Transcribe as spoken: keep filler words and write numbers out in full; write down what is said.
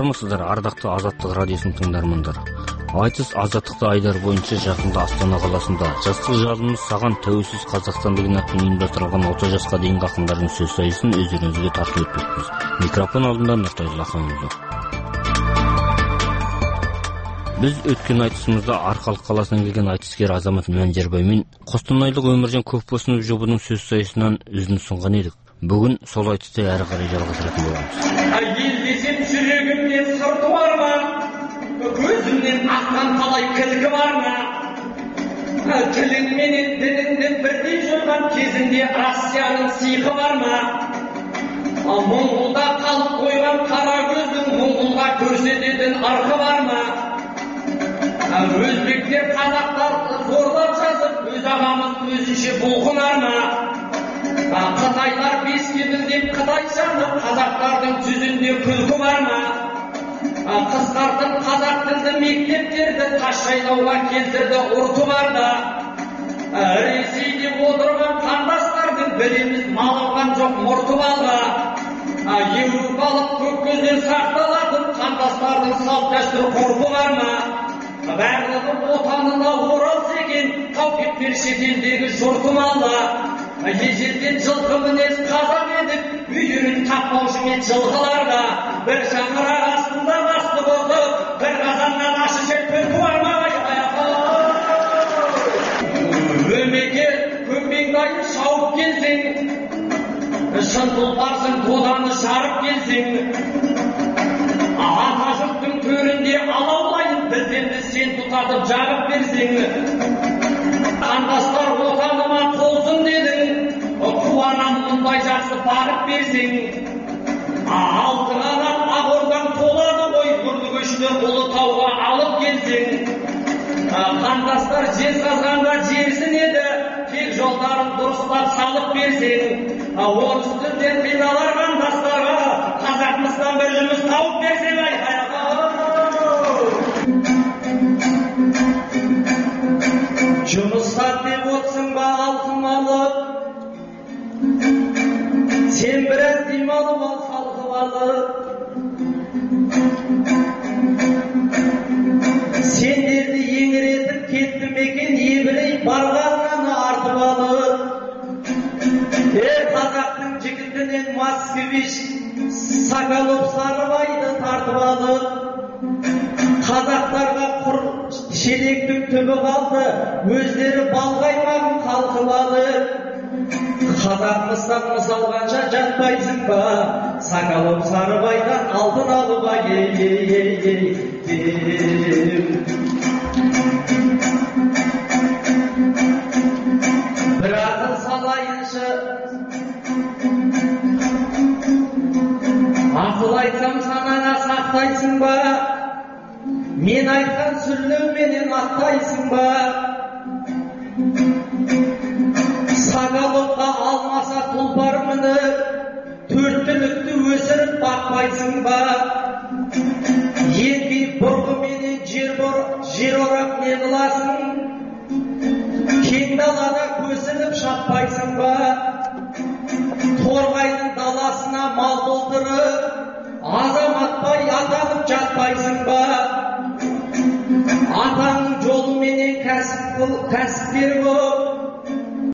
Армысыздар, ардақты Азаттық радиосының тыңдармандары. Айтыс Азаттықты айдар бойынша жақында Астана қаласында жастық жазымыз саған тәуелсіз Қазақстан деген атпен ұйымдастырылған отыз жасқа дейінгі ақындардың сөз сайысын өздеріңізге тарту етпекпіз. Микрофон алдында Нұртай Злаханұлы. Біз өткен айтысымызда Арқалық қаласынан келген айтыскер азамат Мәнжарбай мен қостанайлық Өміржан Көпбосынов жұбының сөз сайысынан үзін ұсынған едік. Бүгін сол айтысты әрі қарай жалғастыратын боламыз. Ел десем жүрегімнен сырты бар ма? Көзімнен аққан талай кілкі бар ма? Тіліңменен дініңнен бірдей жүрген кезінде Россияның сиқы бар ма? Моңғолда қалып қойған қара көздің моңғолға көрсететін арқы бар ма? Өзбектер қазақтарды зорлап жазып, өз ағамыз өзінше бұлқынар ма? Қытайлар беске білден қытайшаны, қазақтардың жүзінде күлкі бар ма? Қысқартып қазақ тілді мектептерді тас жайлауға келтірді ұрты бар да. Ресейде отырған қандастардың білеміз мал алған жоқ мұрты балға. Еуропалық көк көзден сақталатын қандастардың салт дәстүр ғұрпы бар ма? Барлығы отанына оралса екен, тауқеттер шетелдегі жұрты малда. Ежелден жылқы мінез қазақ едік, үйірін таппаушымен жылқыларда. Бір шаңырақ астында басты болды, бір қазаннан ашы жер түлкі бар ма? Өмеке көкбеңдайын шауып келсең, шын тұлпарсың тоданы жарып келсең. Ата жұрттың төрінде алаулайын, бізденді сен тұтатып жағып берсең. Қандастар отаныма толсын дедің, қуанам мұндай жақсы барып берсең. Алты қанат ақ толады ғой, нұрлы көшті Ұлытауға алып келсең. Қандастар жезқазғанда жерсін еді, тек жолдарын дұрыстап салып берсең. Орыс тілден қиналар қандастарға, қазақмыстан бір жұмыс тауып берсең. Жұмысқа деп отсың ба алқымалы, сен біраз демалып ал салқыбалы. Сендерді еңіретіп кетті мекен, ебілей барғаннан артып алып. Ер қазақтың жігітінен Москвич, Соколов Сарыбайды тартып алып. Қазақтарға құр шелектің түбі қалды, өздері балғаймағын қалқылады. Қазақмыстан мысалғанша жатпайсың ба, Соколов Сарыбайдан алдын алып ай, ей, ей, ей, бір ақыл салайыншы, ақыл айтсам санаңа сақтайсың ба? Мен айтқан сүрлеуменен аттайсың ба? Соколовқа алмаса тұлпар мініп, төрт түлікті өсіріп бақпайсың ба?